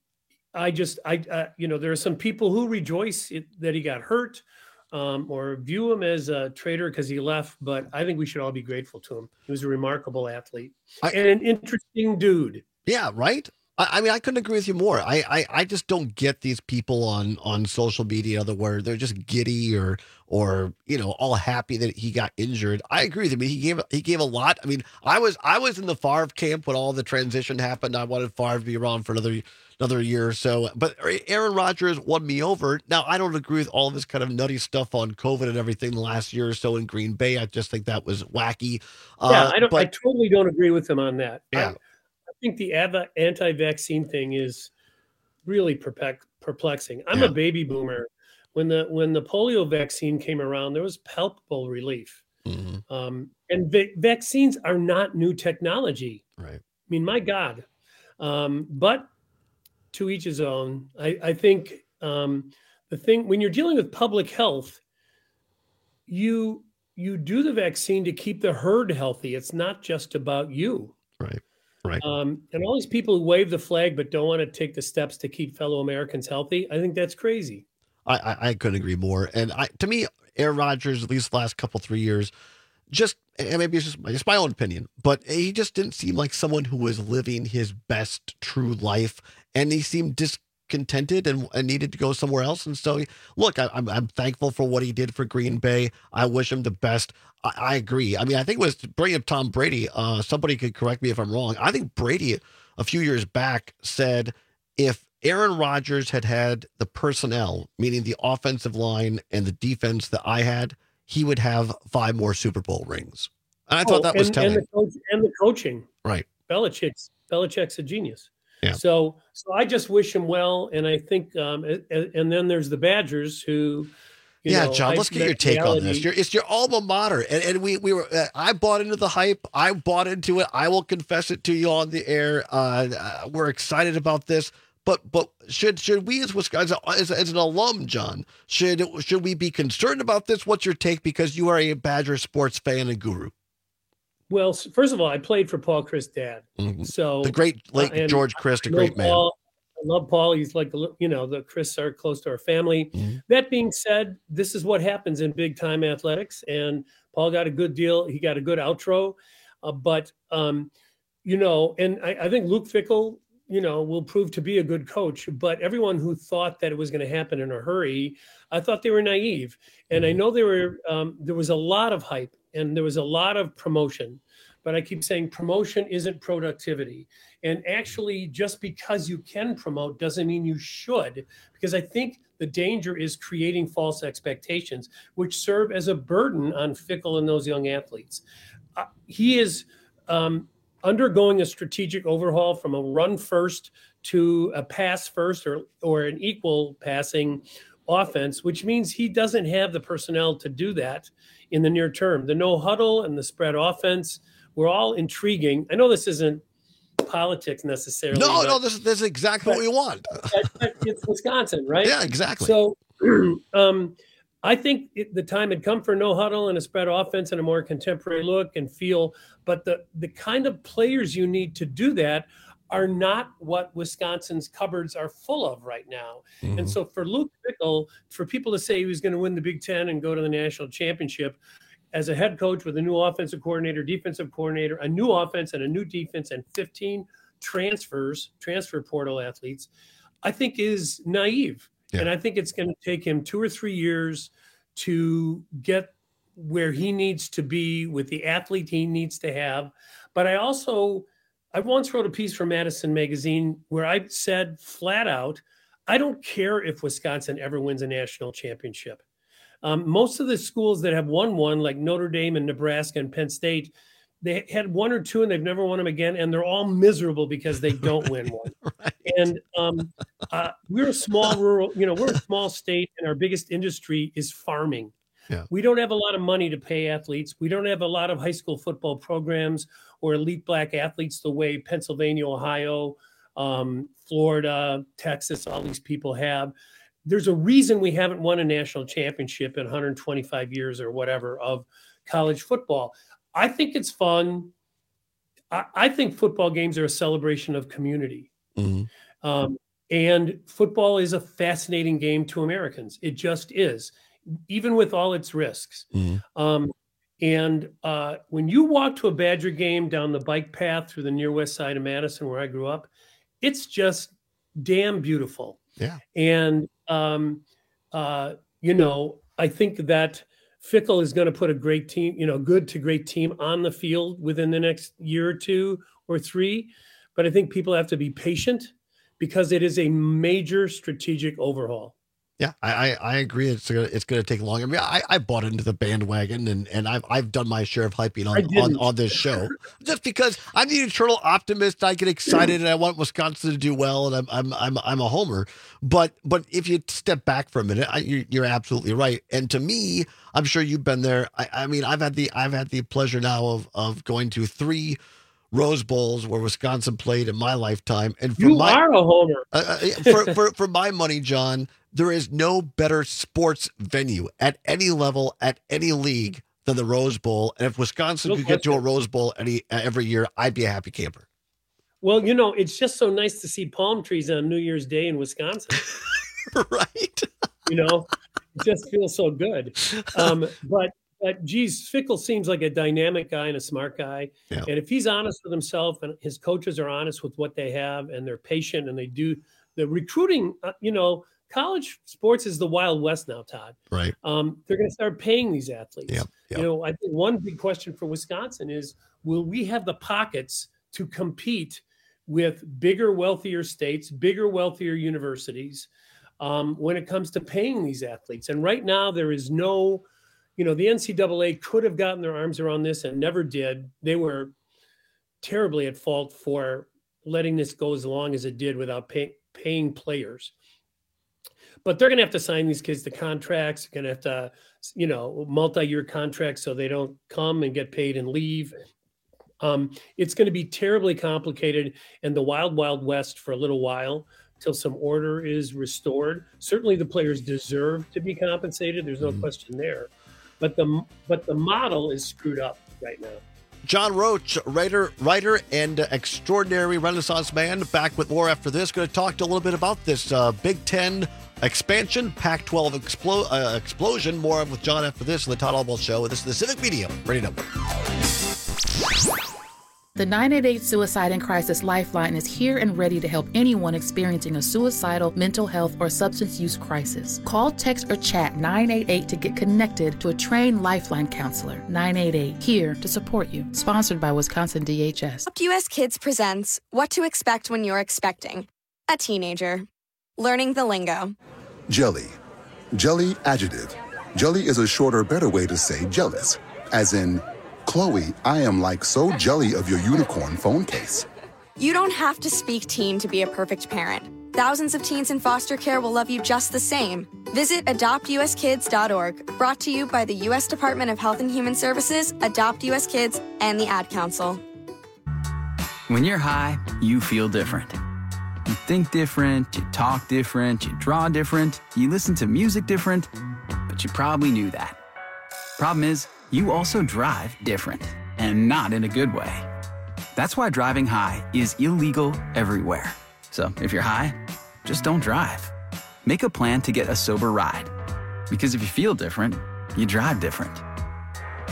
are some people who rejoice that he got hurt or view him as a traitor because he left. But I think we should all be grateful to him. He was a remarkable athlete and an interesting dude. Yeah, right. I mean, I couldn't agree with you more. I just don't get these people on social media where they're just giddy or all happy that he got injured. I agree with him. I mean, he gave a lot. I mean, I was in the Favre camp when all the transition happened. I wanted Favre to be around for another year or so. But Aaron Rodgers won me over. Now, I don't agree with all of this kind of nutty stuff on COVID and everything the last year or so in Green Bay. I just think that was wacky. I totally don't agree with him on that. Yeah. I think the anti-vaccine thing is really perplexing. I'm a baby boomer. When the polio vaccine came around, there was palpable relief. And vaccines are not new technology. Right. I mean, my God. But to each his own. I think the thing when you're dealing with public health, you do the vaccine to keep the herd healthy. It's not just about you. Right. Right. And all these people who wave the flag but don't want to take the steps to keep fellow Americans healthy, I think that's crazy. I couldn't agree more. And to me, Aaron Rodgers, at least the last 3 years, and maybe it's just my own opinion, but he just didn't seem like someone who was living his best true life. And he seemed discontented and needed to go somewhere else. And so, look, I'm thankful for what he did for Green Bay. I wish him the best. I agree. I mean, I think it was bringing up Tom Brady. Somebody could correct me if I'm wrong. I think Brady a few years back said if Aaron Rodgers had the personnel, meaning the offensive line and the defense that I had, he would have 5 more Super Bowl rings. And I thought that was telling. And the coaching. Right. Belichick's a genius. Yeah. So I just wish him well. And I think, and then there's the Badgers who, John, let's get your take on this. It's your alma mater. And we were, I bought into the hype. I bought into it. I will confess it to you on the air. We're excited about this. But should we as Wisconsin, as an alum, John, should we be concerned about this? What's your take? Because you are a Badger sports fan and guru. Well, first of all, I played for Paul Chryst' dad. So the great late George Chryst, a great man. I love Paul. He's like, the Chrysts are close to our family. That being said, this is what happens in big time athletics. And Paul got a good deal. He got a good outro. And I think Luke Fickell, will prove to be a good coach, but everyone who thought that it was going to happen in a hurry, I thought they were naive. And I know there was a lot of hype and there was a lot of promotion, but I keep saying promotion isn't productivity. And actually, just because you can promote doesn't mean you should, because I think the danger is creating false expectations, which serve as a burden on Fickell and those young athletes. He is undergoing a strategic overhaul from a run first to a pass first or an equal passing offense, which means he doesn't have the personnel to do that in the near term. The no huddle and the spread offense were all intriguing. I know this isn't politics necessarily. No, this is exactly what we want. It's Wisconsin, right? Yeah, exactly. So I think the time had come for no huddle and a spread offense and a more contemporary look and feel. But the kind of players you need to do that are not what Wisconsin's cupboards are full of right now. And so for Luke Fickell, for people to say he was going to win the Big Ten and go to the national championship, as a head coach with a new offensive coordinator, defensive coordinator, a new offense and a new defense, and 15 transfer portal athletes, I think is naive. Yeah. And I think it's going to take him 2 or 3 years to get where he needs to be with the athlete he needs to have. But I once wrote a piece for Madison Magazine where I said flat out, I don't care if Wisconsin ever wins a national championship. Most of the schools that have won one, like Notre Dame and Nebraska and Penn State, they had 1 or 2 and they've never won them again. And they're all miserable because they don't win one. Right. And we're a small rural, we're a small state, and our biggest industry is farming. Yeah. We don't have a lot of money to pay athletes. We don't have a lot of high school football programs or elite black athletes the way Pennsylvania, Ohio, Florida, Texas, all these people have. There's a reason we haven't won a national championship in 125 years or whatever of college football. I think it's fun. I think football games are a celebration of community. Mm-hmm. And football is a fascinating game to Americans. It just is, even with all its risks. Mm-hmm. And when you walk to a Badger game down the bike path through the near west side of Madison, where I grew up, it's just damn beautiful. Yeah. And, I think that Fickell is going to put a great team, good to great team on the field within the next year or 2 or 3. But I think people have to be patient because it is a major strategic overhaul. Yeah, I agree. It's gonna take long. I mean, I bought into the bandwagon, and I've done my share of hyping on this show, just because I'm the eternal optimist. I get excited and I want Wisconsin to do well, and I'm a homer. But if you step back for a minute, you're absolutely right. And to me, I'm sure you've been there. I mean, I've had the pleasure now of going to 3 Rose Bowls where Wisconsin played in my lifetime. And for you are a homer. For my money, John, there is no better sports venue at any level, at any league, than the Rose Bowl. And if Wisconsin could get to a Rose Bowl every year, I'd be a happy camper. Well, it's just so nice to see palm trees on New Year's Day in Wisconsin. Right. It just feels so good. But geez, Fickell seems like a dynamic guy and a smart guy. Yeah. And if he's honest with himself and his coaches are honest with what they have and they're patient and they do the recruiting, college sports is the Wild West now, Todd. Right. They're going to start paying these athletes. Yep. I think one big question for Wisconsin is, will we have the pockets to compete with bigger, wealthier states, bigger, wealthier universities when it comes to paying these athletes? And right now there is no, the NCAA could have gotten their arms around this and never did. They were terribly at fault for letting this go as long as it did without paying players. But they're going to have to sign these kids to contracts. They're going to have to, multi-year contracts so they don't come and get paid and leave. It's going to be terribly complicated and the wild, wild west for a little while till some order is restored. Certainly the players deserve to be compensated. There's no question there. But the model is screwed up right now. John Roach, writer and extraordinary Renaissance man, back with more after this. Going to talk a little bit about this Big Ten expansion, Pac-12 explosion. More with John after this on the Todd Albaugh Show. This is the Civic Media Radio Network. The 988 Suicide and Crisis Lifeline is here and ready to help anyone experiencing a suicidal, mental health, or substance use crisis. Call, text, or chat 988 to get connected to a trained Lifeline counselor. 988, here to support you. Sponsored by Wisconsin DHS. US Kids presents What to Expect When You're Expecting a Teenager. Learning the lingo. Jelly. Jelly adjective. Jelly is a shorter, better way to say jealous. As in, Chloe, I am like so jelly of your unicorn phone case. You don't have to speak teen to be a perfect parent. Thousands of teens in foster care will love you just the same. Visit adoptuskids.org, brought to you by the U.S. Department of Health and Human Services, Adopt U.S. Kids, and the Ad Council. When you're high, you feel different. You think different, you talk different, you draw different, you listen to music different, but you probably knew that. Problem is, you also drive different, and not in a good way. That's why driving high is illegal everywhere. So if you're high, just don't drive. Make a plan to get a sober ride. Because if you feel different, you drive different.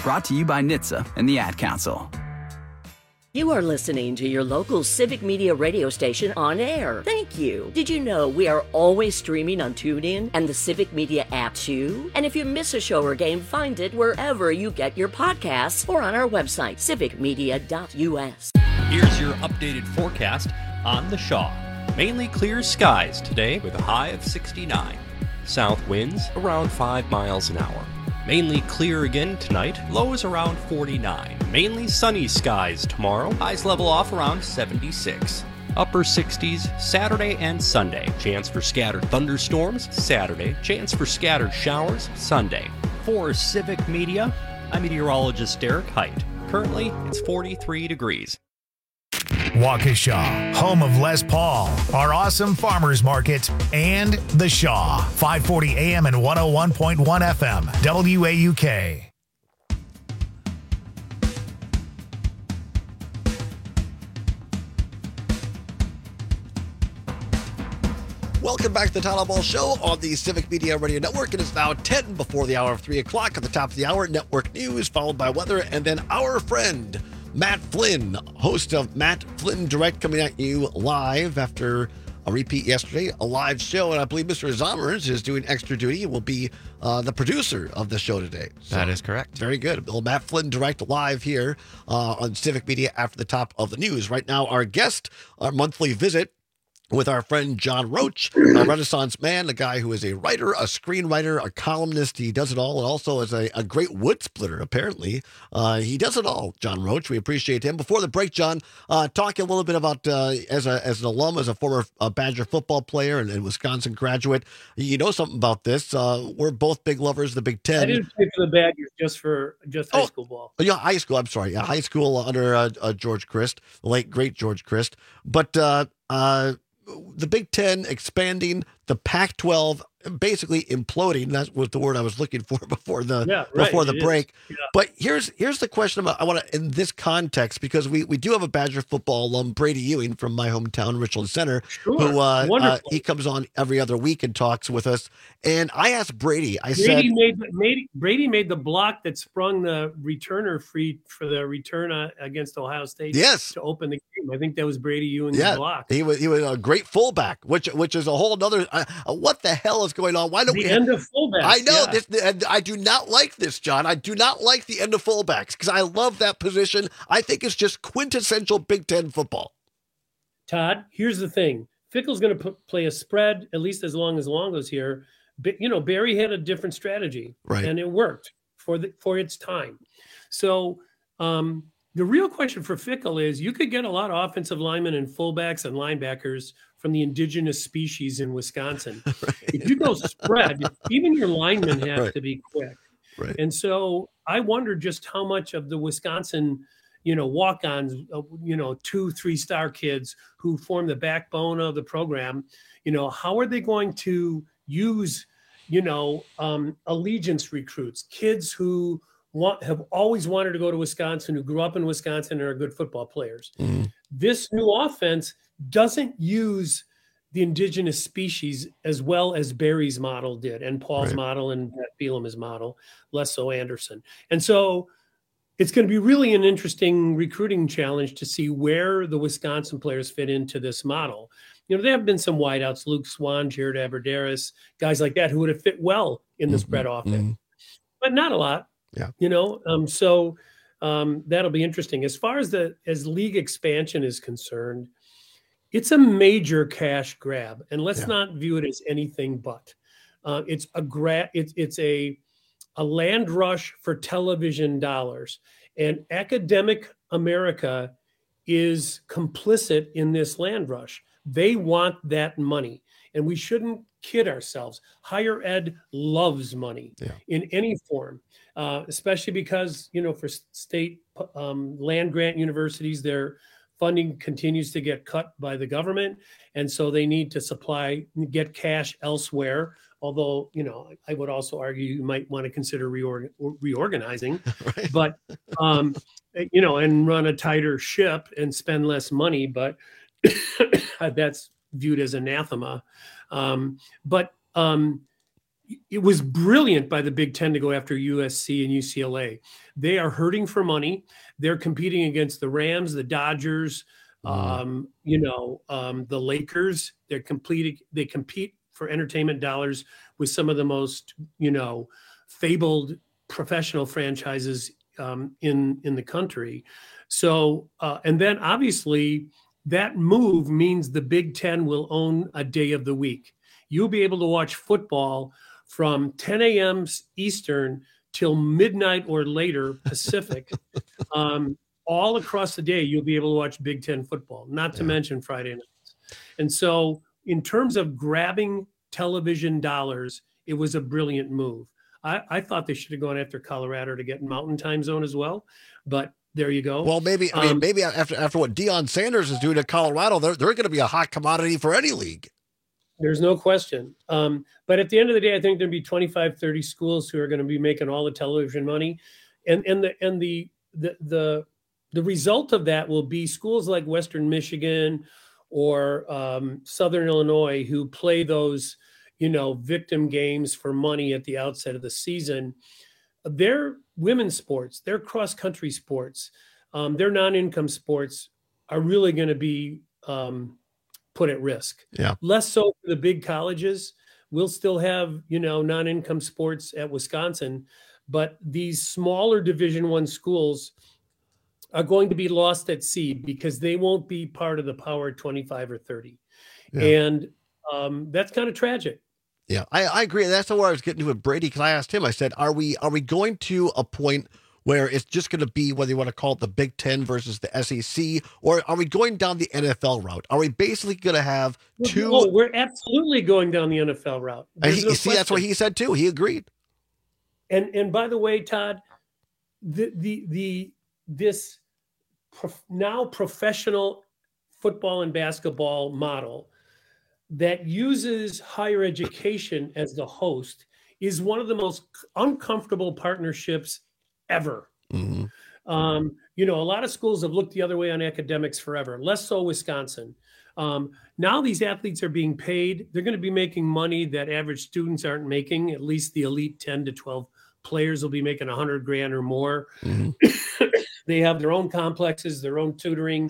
Brought to you by NHTSA and the Ad Council. You are listening to your local Civic Media radio station on air. Thank you. Did you know we are always streaming on TuneIn and the Civic Media app too? And if you miss a show or game, find it wherever you get your podcasts or on our website, civicmedia.us. Here's your updated forecast on the Shaw. Mainly clear skies today with a high of 69. South winds around 5 miles an hour. Mainly clear again tonight, lows around 49. Mainly sunny skies tomorrow, highs level off around 76. Upper 60s Saturday and Sunday. Chance for scattered thunderstorms Saturday. Chance for scattered showers Sunday. For Civic Media, I'm meteorologist Derek Height. Currently, it's 43 degrees. Waukesha, home of Les Paul, our awesome farmers market, and The Shaw, 540 AM and 101.1 FM, WAUK. Welcome back to the Todd Ball Show on the Civic Media Radio Network. It is now 10 before the hour of 3 o'clock. At the top of the hour, network news, followed by weather, and then our friend Matt Flynn, host of Matt Flynn Direct, coming at you live after a repeat yesterday, a live show. And I believe Mr. Zomers is doing extra duty and will be the producer of the show today. So, that is correct. Very good. Well, Matt Flynn Direct live here on Civic Media after the top of the news. Right now, our guest, our monthly visit with our friend John Roach, a Renaissance man, a guy who is a writer, a screenwriter, a columnist. He does it all, and also is a great wood splitter, apparently. He does it all, John Roach. We appreciate him. Before the break, John, talking a little bit about, as an alum, as a former Badger football player and Wisconsin graduate, you know something about this. We're both big lovers of the Big Ten. I didn't play for the Badgers, just high school ball. Yeah, high school. I'm sorry. Yeah, high school under George Christ, the late, great George Christ. But the Big Ten expanding, the Pac-12 basically imploding. That was the word I was looking for before the break. Yeah. But here's the question I want to, in this context, because we do have a Badger football alum, Brady Ewing from my hometown, Richland Center, who he comes on every other week and talks with us. And I asked Brady, Brady made the block that sprung the returner free for the return against Ohio State. Yes, to open the game. I think that was Brady Ewing's block. He was a great fullback, which is a whole other. What the hell is going on? Why don't we end of fullbacks? I know this. I do not like this, John. I do not like the end of fullbacks because I love that position. I think it's just quintessential Big Ten football. Todd, here's the thing: Fickell's going to play a spread at least as long as Longo's here. But, Barry had a different strategy, and it worked for its time. So the real question for Fickell is: you could get a lot of offensive linemen and fullbacks and linebackers from the indigenous species in Wisconsin. If you go spread, even your linemen have to be quick. Right. And so I wonder just how much of the Wisconsin, walk-ons, 2-3-star kids who form the backbone of the program, how are they going to use, allegiance recruits, kids who have always wanted to go to Wisconsin, who grew up in Wisconsin and are good football players. Mm-hmm. This new offense doesn't use the indigenous species as well as Barry's model did, and Paul's model, and Brett Bielema's model, less so Anderson. And so it's going to be really an interesting recruiting challenge to see where the Wisconsin players fit into this model. There have been some wideouts, Luke Swan, Jared Aberderis, guys like that who would have fit well in the spread offense, but not a lot. Yeah. So that'll be interesting. As far as league expansion is concerned, it's a major cash grab, and let's not view it as anything but. It's a land rush for television dollars, and academic America is complicit in this land rush. They want that money, and we shouldn't kid ourselves. Higher ed loves money in any form, especially because, for state land grant universities, their funding continues to get cut by the government. And so they need to get cash elsewhere. Although, I would also argue you might want to consider reorganizing, but, and run a tighter ship and spend less money. But that's viewed as anathema. it was brilliant by the Big Ten to go after USC and UCLA. They are hurting for money. They're competing against the Rams, the Dodgers, the Lakers. They compete for entertainment dollars with some of the most, fabled professional franchises in the country. So, and then obviously that move means the Big Ten will own a day of the week. You'll be able to watch football from 10 a.m. Eastern till midnight or later Pacific. All across the day, you'll be able to watch Big Ten football, not to mention Friday nights. And so in terms of grabbing television dollars, it was a brilliant move. I thought they should have gone after Colorado to get Mountain Time Zone as well, but there you go. Well, maybe after what Deion Sanders is doing at Colorado, they're going to be a hot commodity for any league. There's no question. But at the end of the day, I think there'll be 25, 30 schools who are going to be making all the television money. And the result of that will be schools like Western Michigan or Southern Illinois who play those, victim games for money at the outset of the season. Their women's sports, their cross-country sports, their non-income sports are really going to be put at risk. Yeah. Less so for the big colleges. We'll still have, non-income sports at Wisconsin, but these smaller Division I schools are going to be lost at sea because they won't be part of the Power 25 or 30. Yeah. And that's kind of tragic. Yeah, I agree. That's where I was getting to with Brady, because I asked him, I said, are we going to a point where it's just going to be, whether you want to call it the Big Ten versus the SEC, or are we going down the NFL route? Are we basically going to have two? No, we're absolutely going down the NFL route. That's what he said too. He agreed. And by the way, Todd, this now professional football and basketball model that uses higher education as the host is one of the most uncomfortable partnerships ever. Mm-hmm. A lot of schools have looked the other way on academics forever, less so Wisconsin. Now these athletes are being paid. They're going to be making money that average students aren't making. At least the elite 10 to 12 players will be making $100,000 or more. Mm-hmm. They have their own complexes, their own tutoring.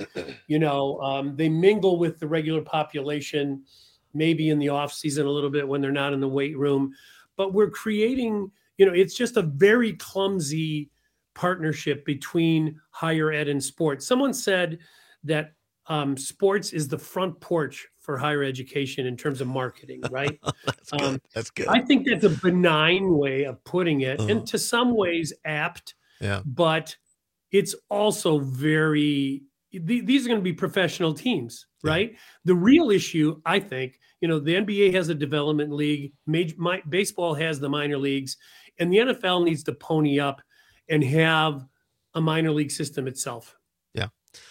They mingle with the regular population, maybe in the off season a little bit when they're not in the weight room. But we're creating, it's just a very clumsy partnership between higher ed and sports. Someone said that sports is the front porch for higher education in terms of marketing, right? That's good. That's good. I think that's a benign way of putting it, and to some ways apt. Yeah. But it's also these are going to be professional teams, right? Yeah. The real issue, I think, the NBA has a development league, baseball has the minor leagues, and the NFL needs to pony up and have a minor league system itself. Yeah.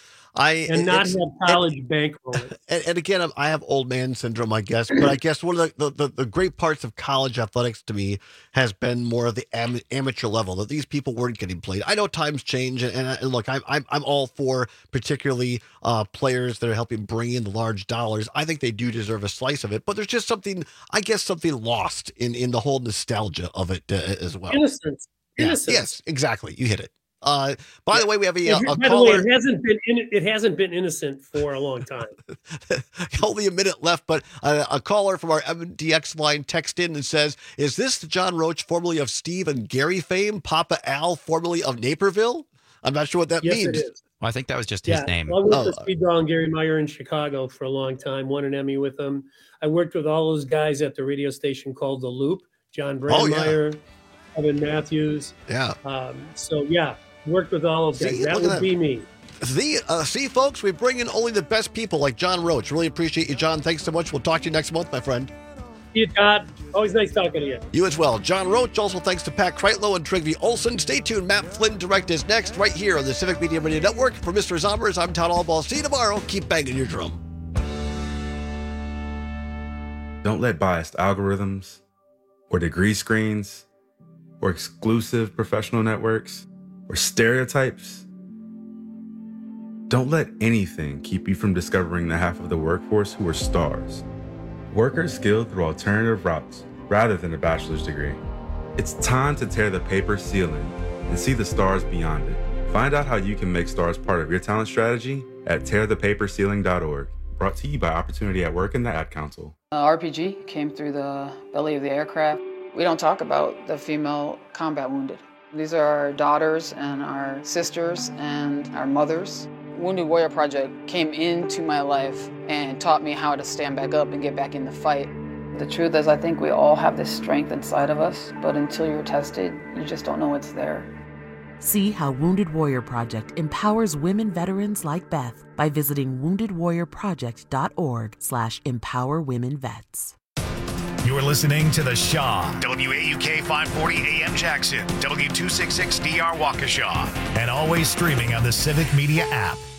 Not have college bankroll it. And again, I have old man syndrome, I guess. But I guess one of the great parts of college athletics to me has been more of the amateur level, that these people weren't getting played. I know times change, and look, I'm all for particularly players that are helping bring in the large dollars. I think they do deserve a slice of it. But there's just something lost in the whole nostalgia of it as well. Innocence. Yes, exactly. You hit it. By the way, we have a by caller. The way, it hasn't been innocent for a long time. Only a minute left, but a caller from our MDX line texted in and says, "Is this the John Roach, formerly of Steve and Gary fame, Papa Al, formerly of Naperville?" I'm not sure what that means. It is. Well, I think that was just his name. Well, I worked with Speedball and Gary Meyer in Chicago for a long time. Won an Emmy with them. I worked with all those guys at the radio station called The Loop. John Brandmeier, Evan Matthews. Yeah. Worked with all of them. That would be me. See, folks, we bring in only the best people like John Roach. Really appreciate you, John. Thanks so much. We'll talk to you next month, my friend. See you, Todd. Always nice talking to you. You as well. John Roach. Also, thanks to Pat Kreitlow and Trygve Olsen. Stay tuned. Matt Flynn Direct is next, right here on the Civic Media Radio Network. For Mr. Zombers, I'm Todd Albaugh. See you tomorrow. Keep banging your drum. Don't let biased algorithms or degree screens or exclusive professional networks or stereotypes, don't let anything keep you from discovering the half of the workforce who are stars. Workers skilled through alternative routes rather than a bachelor's degree. It's time to tear the paper ceiling and see the stars beyond it. Find out how you can make stars part of your talent strategy at tearthepaperceiling.org. Brought to you by Opportunity at Work and the Ad Council. RPG came through the belly of the aircraft. We don't talk about the female combat wounded. These are our daughters and our sisters and our mothers. Wounded Warrior Project came into my life and taught me how to stand back up and get back in the fight. The truth is, I think we all have this strength inside of us, but until you're tested, you just don't know it's there. See how Wounded Warrior Project empowers women veterans like Beth by visiting woundedwarriorproject.org/empowerwomenvets. You're listening to The Shaw, WAUK 540 AM Jackson, W266DR Waukesha, and always streaming on the Civic Media app.